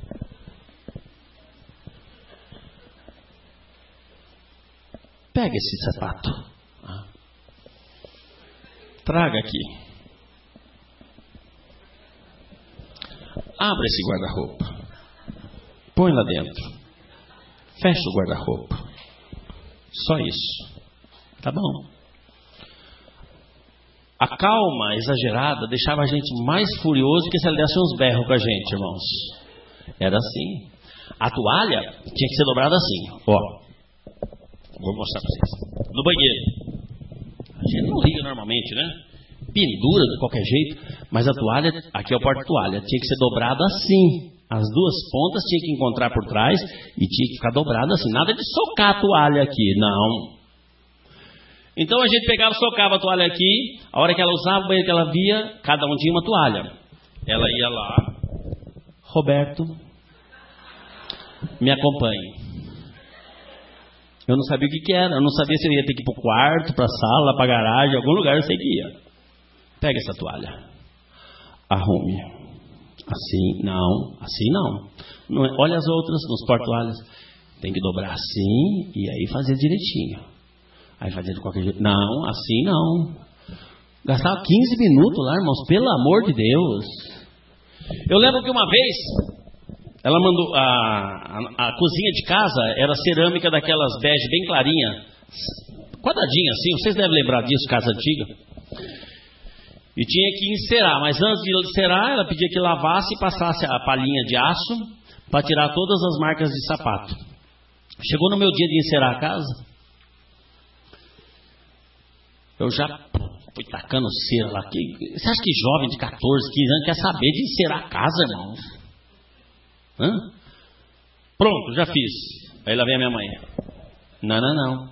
Speaker 1: Pega esse sapato. Traga aqui. Abra esse guarda-roupa. Põe lá dentro. Fecha o guarda-roupa. Só isso. Tá bom? A calma exagerada deixava a gente mais furioso que se ela desse uns berros com a gente, irmãos. Era assim. A toalha tinha que ser dobrada assim. Ó. Vou mostrar para vocês. No banheiro. A gente não liga normalmente, né? Pendura de qualquer jeito. Mas a toalha, aqui é o porta-toalha, tinha que ser dobrada assim. As duas pontas tinham que encontrar por trás e tinha que ficar dobrado assim. Nada de socar a toalha aqui, não. Então a gente pegava, socava a toalha aqui. A hora que ela usava o banheiro que ela via, cada um tinha uma toalha. Ela ia lá. Roberto, me acompanhe. Eu não sabia o que, que era. Eu não sabia se eu ia ter que ir para o quarto, para a sala, para a garagem, algum lugar eu sei que ia. Pega essa toalha. Arrume. Assim, não, assim não. não é, olha as outras, nos porta-toalhas. Tem que dobrar assim e aí fazer direitinho. Aí fazer de qualquer jeito. Não, assim não. Gastava quinze minutos lá, irmãos, pelo amor de Deus. Eu lembro que uma vez, ela mandou, a, a, a cozinha de casa era cerâmica daquelas bege bem clarinha, quadradinha assim, vocês devem lembrar disso, casa antiga. E tinha que encerar, mas antes de encerar, ela pedia que lavasse e passasse a palhinha de aço para tirar todas as marcas de sapato. Chegou no meu dia de encerar a casa, eu já fui tacando cera lá. Você acha que jovem de catorze, quinze anos quer saber de encerar a casa, irmãos? Hã? Pronto, já fiz. Aí lá vem a minha mãe. Não, não, não.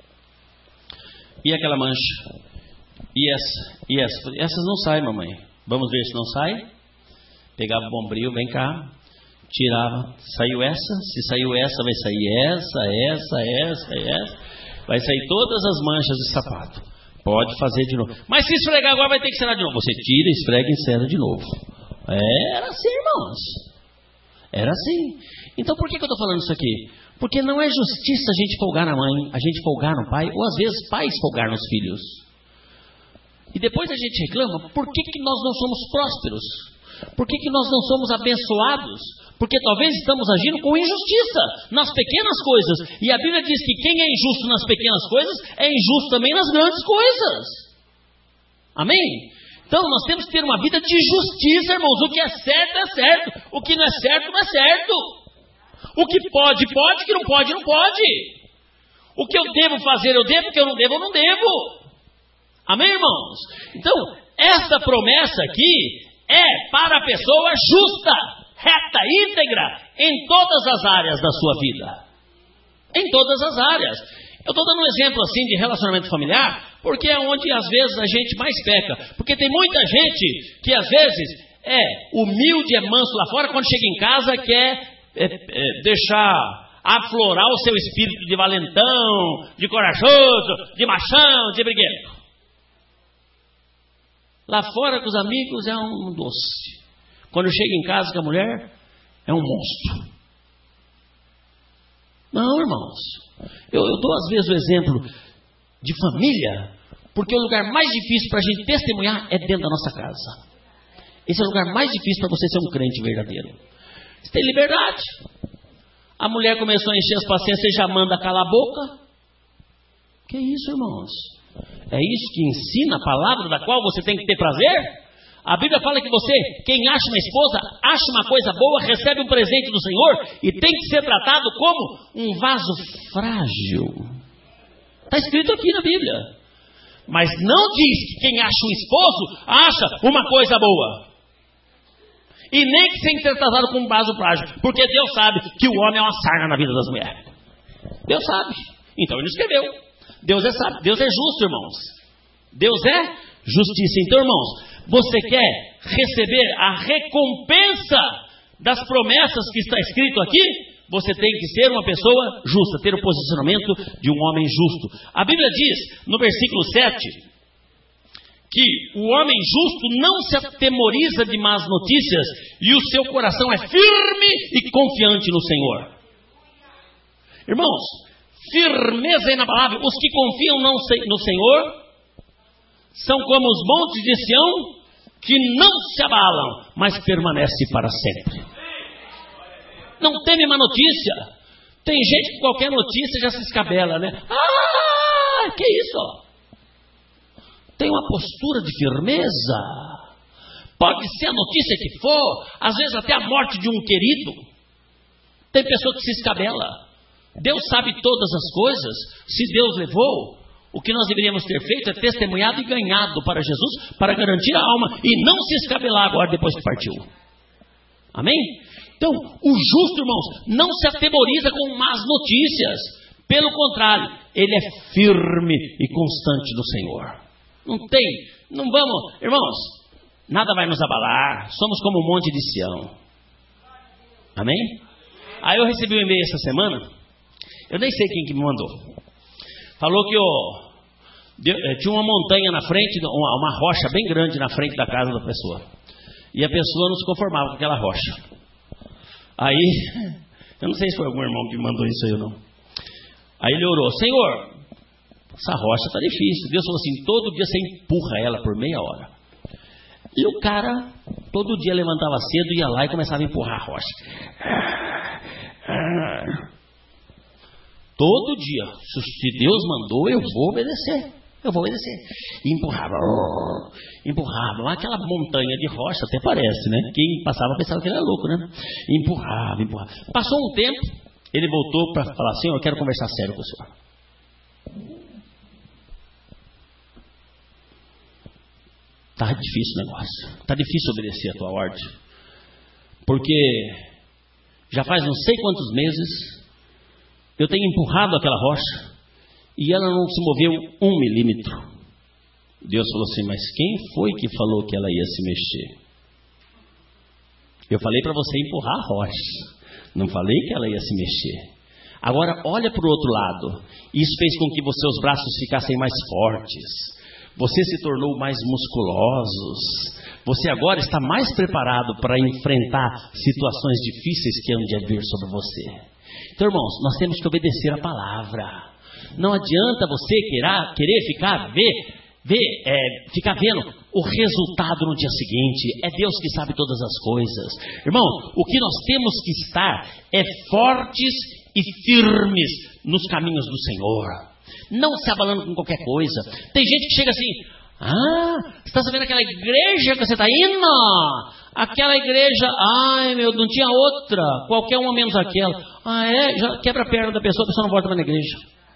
Speaker 1: E aquela mancha? E essa? E essa? Essas não saem, mamãe. Vamos ver se não sai. Pegava o bombril, vem cá. Tirava. Saiu essa? Se saiu essa, vai sair essa, essa, essa, essa. Vai sair todas as manchas de sapato. Pode fazer de novo. Mas se esfregar agora vai ter que encerar de novo. Você tira, esfrega e encera de novo. Era assim, irmãos. Era assim. Então por que, que eu estou falando isso aqui? Porque não é justiça a gente folgar na mãe, a gente folgar no pai, ou às vezes pais folgar nos filhos. E depois a gente reclama, por que, que nós não somos prósperos? Por que, que nós não somos abençoados? Porque talvez estamos agindo com injustiça nas pequenas coisas. E a Bíblia diz que quem é injusto nas pequenas coisas é injusto também nas grandes coisas. Amém? Então nós temos que ter uma vida de justiça, irmãos. O que é certo é certo. O que não é certo não é certo. O que pode, pode. O que não pode, não pode. O que eu devo fazer, eu devo. O que eu não devo, eu não devo. Amém, irmãos? Então, essa promessa aqui é para a pessoa justa, reta, íntegra, em todas as áreas da sua vida. Em todas as áreas. Eu estou dando um exemplo assim de relacionamento familiar, porque é onde às vezes a gente mais peca. Porque tem muita gente que às vezes é humilde, é manso lá fora, quando chega em casa quer é, é, deixar aflorar o seu espírito de valentão, de corajoso, de machão, de brigueiro. Lá fora com os amigos é um doce. Quando chega em casa com a mulher, é um monstro. Não, irmãos. Eu, eu dou às vezes o exemplo de família, porque o lugar mais difícil para a gente testemunhar é dentro da nossa casa. Esse é o lugar mais difícil para você ser um crente verdadeiro. Você tem liberdade. A mulher começou a encher as paciências e já manda calar a boca. Que isso, irmãos? É isso que ensina a palavra da qual você tem que ter prazer? A Bíblia fala que você, quem acha uma esposa, acha uma coisa boa, recebe um presente do Senhor e tem que ser tratado como um vaso frágil. Está escrito aqui na Bíblia. Mas não diz que quem acha um esposo, acha uma coisa boa. E nem que tem que ser tratado como um vaso frágil. Porque Deus sabe que o homem é uma sarna na vida das mulheres. Deus sabe. Então ele escreveu. Deus é sábio, Deus é justo, irmãos. Deus é justiça. Então, irmãos, você quer receber a recompensa das promessas que está escrito aqui? Você tem que ser uma pessoa justa, ter o posicionamento de um homem justo. A Bíblia diz, no versículo sete, que o homem justo não se atemoriza de más notícias e o seu coração é firme e confiante no Senhor. Irmãos, firmeza aí na palavra. Os que confiam no Senhor são como os montes de Sião, que não se abalam, mas permanecem para sempre. Não teme má notícia. Tem gente que qualquer notícia já se escabela, né? Ah, que isso? Tem uma postura de firmeza. Pode ser a notícia que for, às vezes até a morte de um querido. Tem pessoa que se escabela. Deus sabe todas as coisas. Se Deus levou, o que nós deveríamos ter feito é testemunhado e ganhado para Jesus, para garantir a alma, e não se escabelar agora depois que partiu. Amém? Então, o justo, irmãos, não se atemoriza com más notícias. Pelo contrário, ele é firme e constante no Senhor. Não tem, não vamos, irmãos, nada vai nos abalar. Somos como um monte de Sião. Amém? Aí eu recebi um e-mail essa semana. Eu nem sei quem que me mandou. Falou que oh, deu, eh, tinha uma montanha na frente, uma, uma rocha bem grande na frente da casa da pessoa. E a pessoa não se conformava com aquela rocha. Aí, eu não sei se foi algum irmão que me mandou isso aí ou não. Aí ele orou, Senhor, essa rocha está difícil. Deus falou assim, todo dia você empurra ela por meia hora. E o cara, todo dia levantava cedo, ia lá e começava a empurrar a rocha. Todo dia, se Deus mandou, eu vou obedecer. Eu vou obedecer. E empurrava. Empurrava. Aquela montanha de rocha, até parece, né? Quem passava pensava que ele era louco, né? Empurrava, empurrava. Passou um tempo, ele voltou para falar assim, eu quero conversar sério com o senhor. Tá difícil o negócio. Tá difícil obedecer a tua ordem. Porque já faz não sei quantos meses eu tenho empurrado aquela rocha e ela não se moveu um milímetro. Deus falou assim, mas quem foi que falou que ela ia se mexer? Eu falei para você empurrar a rocha. Não falei que ela ia se mexer. Agora olha para o outro lado. Isso fez com que os seus braços ficassem mais fortes. Você se tornou mais musculosos. Você agora está mais preparado para enfrentar situações difíceis que hão de vir sobre você. Então, irmãos, nós temos que obedecer a palavra. Não adianta você querer, querer ficar, ver ver, é, ficar vendo o resultado no dia seguinte. É Deus que sabe todas as coisas. Irmão, o que nós temos que estar é fortes e firmes nos caminhos do Senhor. Não se abalando com qualquer coisa. Tem gente que chega assim: ah, você está sabendo aquela igreja que você está indo? Aquela igreja, ai meu, não tinha outra, qualquer uma menos aquela. Ah é? Já quebra a perna da pessoa, a pessoa não volta mais na igreja.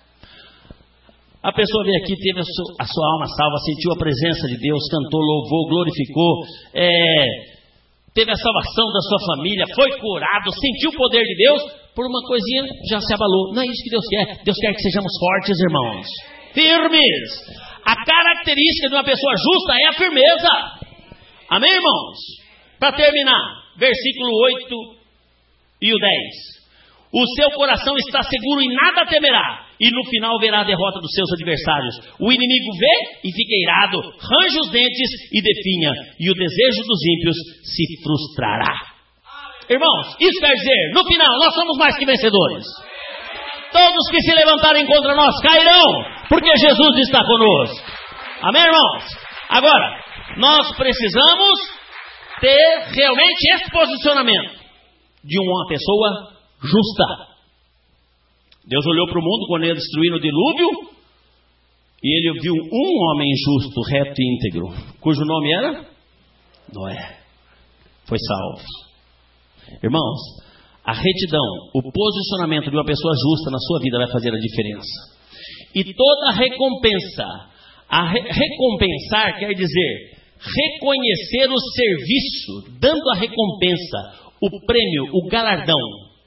Speaker 1: A pessoa veio aqui, teve a sua, a sua alma salva, sentiu a presença de Deus, cantou, louvou, glorificou, é, teve a salvação da sua família, foi curado, sentiu o poder de Deus, por uma coisinha já se abalou. Não é isso que Deus quer. Deus quer que sejamos fortes, irmãos, firmes. A característica de uma pessoa justa é a firmeza. Amém, irmãos? Para terminar, versículo oito e o dez. O seu coração está seguro e nada temerá, e no final verá a derrota dos seus adversários. O inimigo vê e fica irado, range os dentes e definha, e o desejo dos ímpios se frustrará. Irmãos, isso quer dizer, no final, nós somos mais que vencedores. Todos que se levantarem contra nós cairão, porque Jesus está conosco. Amém, irmãos? Agora, nós precisamos ter realmente esse posicionamento de uma pessoa justa. Deus olhou para o mundo quando ia destruir o dilúvio, e ele viu um homem justo, reto e íntegro, cujo nome era Noé. Foi salvo. Irmãos, a retidão, o posicionamento de uma pessoa justa na sua vida vai fazer a diferença. E toda recompensa, a re- recompensar quer dizer reconhecer o serviço, dando a recompensa, o prêmio, o galardão.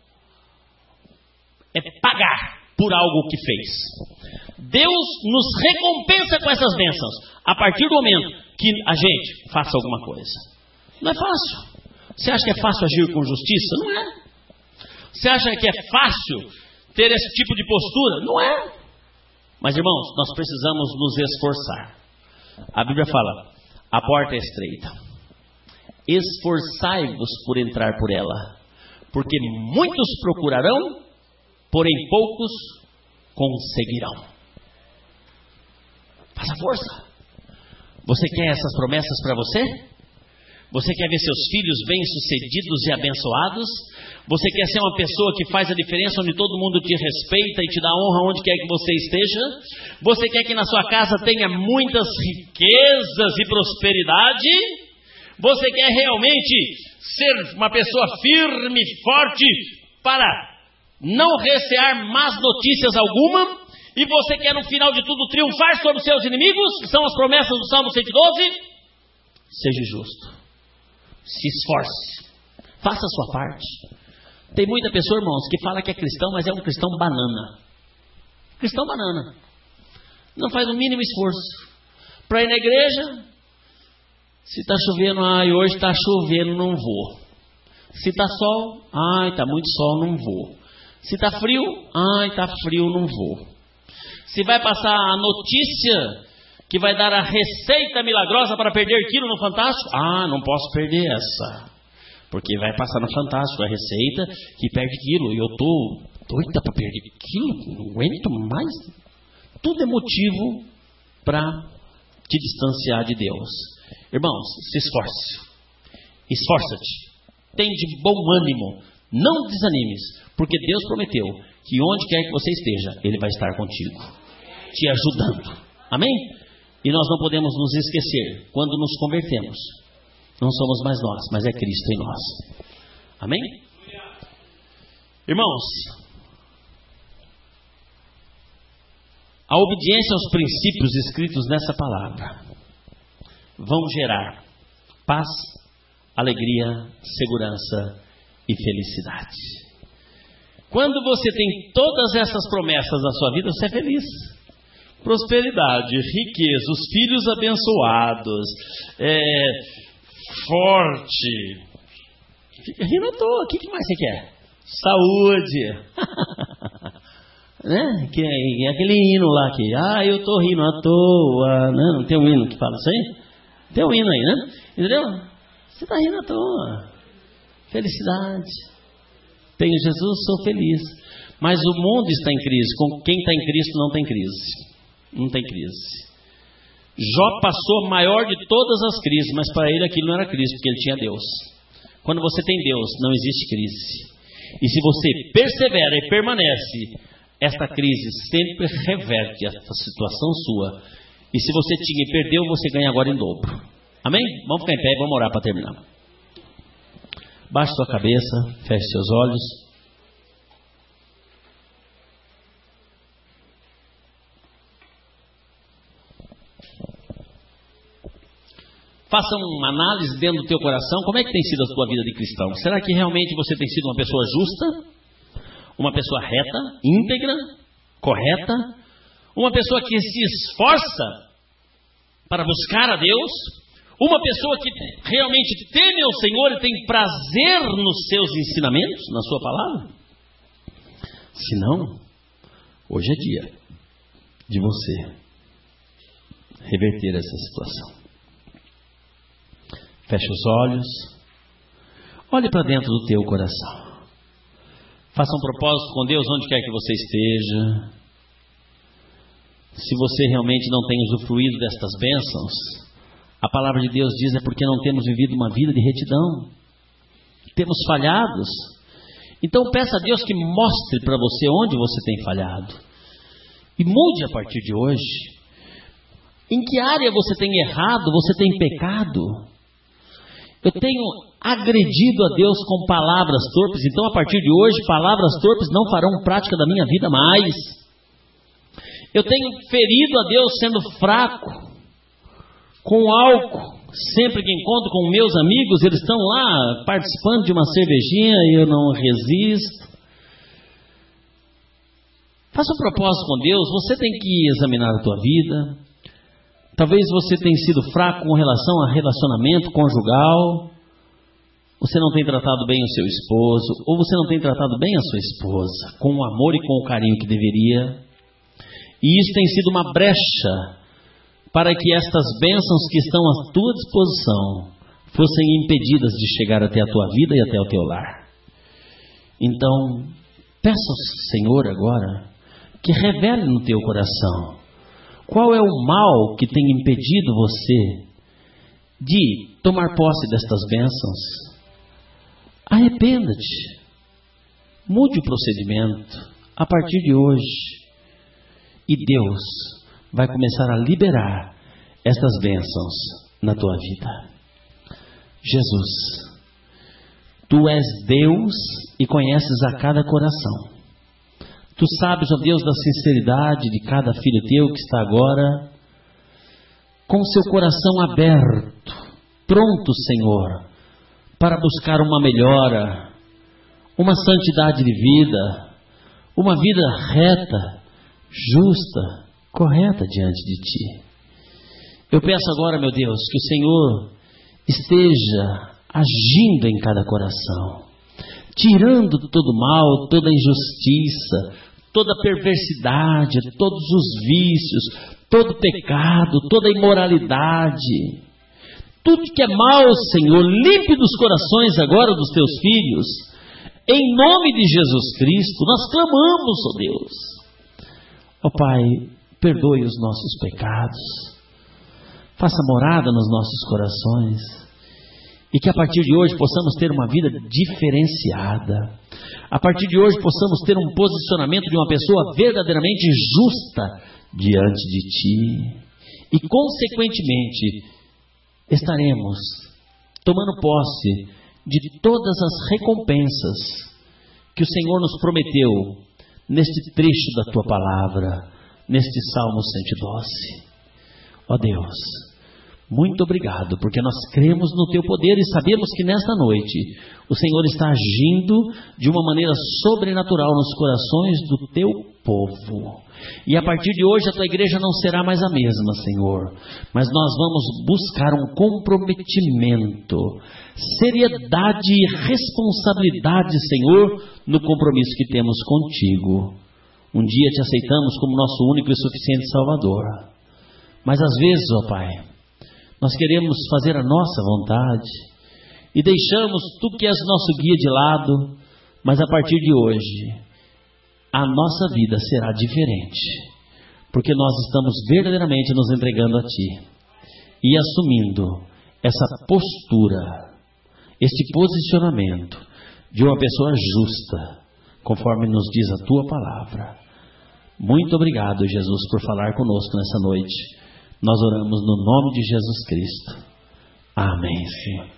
Speaker 1: É pagar por algo que fez. Deus nos recompensa com essas bênçãos a partir do momento que a gente faça alguma coisa. Não é fácil. Você acha que é fácil agir com justiça? Não é. Você acha que é fácil ter esse tipo de postura? Não é. Mas, irmãos, nós precisamos nos esforçar. A Bíblia fala: a porta é estreita, esforçai-vos por entrar por ela, porque muitos procurarão, porém poucos conseguirão. Faça força. Você quer essas promessas para você? Você quer ver seus filhos bem-sucedidos e abençoados? Você quer ser uma pessoa que faz a diferença, onde todo mundo te respeita e te dá honra onde quer que você esteja? Você quer que na sua casa tenha muitas riquezas e prosperidade? Você quer realmente ser uma pessoa firme, forte, para não recear más notícias alguma? E você quer no final de tudo triunfar sobre os seus inimigos, que são as promessas do Salmo cento e doze? Seja justo. Se esforce. Faça a sua parte. Tem muita pessoa, irmãos, que fala que é cristão, mas é um cristão banana. Cristão banana. Não faz o mínimo esforço para ir na igreja. Se está chovendo, ai, hoje está chovendo, não vou. Se está sol, ai, está muito sol, não vou. Se está frio, ai, está frio, não vou. Se vai passar a notícia que vai dar a receita milagrosa para perder quilo no Fantástico, ah, não posso perder essa, porque vai passar no Fantástico a receita que perde quilo, e eu estou doida para perder quilo, não aguento mais. Tudo é motivo para te distanciar de Deus. Irmãos, se esforce, esforça-te, tem de bom ânimo, não desanimes, porque Deus prometeu que onde quer que você esteja, Ele vai estar contigo, te ajudando. Amém? E nós não podemos nos esquecer, quando nos convertemos, não somos mais nós, mas é Cristo em nós. Amém? Irmãos, a obediência aos princípios escritos nessa palavra vão gerar paz, alegria, segurança e felicidade. Quando você tem todas essas promessas na sua vida, você é feliz. Prosperidade, riqueza, os filhos abençoados, é, forte. Fica rindo à toa. O que mais você quer? Saúde. Né? Que é aquele hino lá que, ah, eu tô rindo à toa. Né? Não tem um hino que fala isso aí? Tem um hino aí, né? Entendeu? Você está rindo à toa. Felicidade. Tenho Jesus, sou feliz. Mas o mundo está em crise. Com quem está em Cristo não tem crise. Não tem crise. Jó passou a maior de todas as crises, mas para ele aquilo não era crise, porque ele tinha Deus. Quando você tem Deus, não existe crise. E se você persevera e permanece, esta crise sempre reverte a situação sua. E se você tinha e perdeu, você ganha agora em dobro. Amém? Vamos ficar em pé e vamos orar para terminar. Baixe sua cabeça, feche seus olhos. Faça uma análise dentro do teu coração. Como é que tem sido a tua vida de cristão? Será que realmente você tem sido uma pessoa justa? Uma pessoa reta, íntegra, correta? Uma pessoa que se esforça para buscar a Deus? Uma pessoa que realmente teme ao Senhor e tem prazer nos seus ensinamentos, na sua palavra? Se não, hoje é dia de você reverter essa situação. Feche os olhos. Olhe para dentro do teu coração. Faça um propósito com Deus onde quer que você esteja. Se você realmente não tem usufruído destas bênçãos, a palavra de Deus diz é porque não temos vivido uma vida de retidão. Temos falhados. Então peça a Deus que mostre para você onde você tem falhado. E mude a partir de hoje. Em que área você tem errado, você tem pecado? Eu tenho agredido a Deus com palavras torpes, então a partir de hoje, palavras torpes não farão prática da minha vida mais. Eu tenho ferido a Deus sendo fraco, com álcool. Sempre que encontro com meus amigos, eles estão lá participando de uma cervejinha e eu não resisto. Faça um propósito com Deus, você tem que examinar a tua vida. Talvez você tenha sido fraco com relação a relacionamento conjugal. Você não tem tratado bem o seu esposo, ou você não tem tratado bem a sua esposa, com o amor e com o carinho que deveria. E isso tem sido uma brecha para que estas bênçãos que estão à tua disposição fossem impedidas de chegar até a tua vida e até o teu lar. Então, peça ao Senhor agora que revele no teu coração qual é o mal que tem impedido você de tomar posse destas bênçãos. Arrependa-te. Mude o procedimento a partir de hoje. E Deus vai começar a liberar estas bênçãos na tua vida. Jesus, Tu és Deus e conheces a cada coração. Tu sabes, ó Deus, da sinceridade de cada filho Teu que está agora com seu coração aberto, pronto, Senhor, para buscar uma melhora, uma santidade de vida, uma vida reta, justa, correta diante de Ti. Eu peço agora, meu Deus, que o Senhor esteja agindo em cada coração, tirando todo mal, toda injustiça, toda perversidade, todos os vícios, todo pecado, toda imoralidade, tudo que é mal, Senhor, limpe dos corações agora dos Teus filhos, em nome de Jesus Cristo. Nós clamamos, ó Deus. Ó Pai, perdoe os nossos pecados, faça morada nos nossos corações, e que a partir de hoje possamos ter uma vida diferenciada. A partir de hoje possamos ter um posicionamento de uma pessoa verdadeiramente justa diante de Ti. E consequentemente estaremos tomando posse de todas as recompensas que o Senhor nos prometeu neste trecho da Tua palavra, neste Salmo cento e doze. Ó Deus, muito obrigado, porque nós cremos no Teu poder e sabemos que nesta noite o Senhor está agindo de uma maneira sobrenatural nos corações do Teu povo. E a partir de hoje a Tua igreja não será mais a mesma, Senhor, mas nós vamos buscar um comprometimento, seriedade e responsabilidade, Senhor, no compromisso que temos contigo. Um dia Te aceitamos como nosso único e suficiente Salvador, mas às vezes, ó Pai, nós queremos fazer a nossa vontade e deixamos Tu que és nosso guia de lado, mas a partir de hoje a nossa vida será diferente, porque nós estamos verdadeiramente nos entregando a Ti e assumindo essa postura, este posicionamento de uma pessoa justa, conforme nos diz a Tua palavra. Muito obrigado, Jesus, por falar conosco nessa noite. Nós oramos no nome de Jesus Cristo. Amém, Senhor.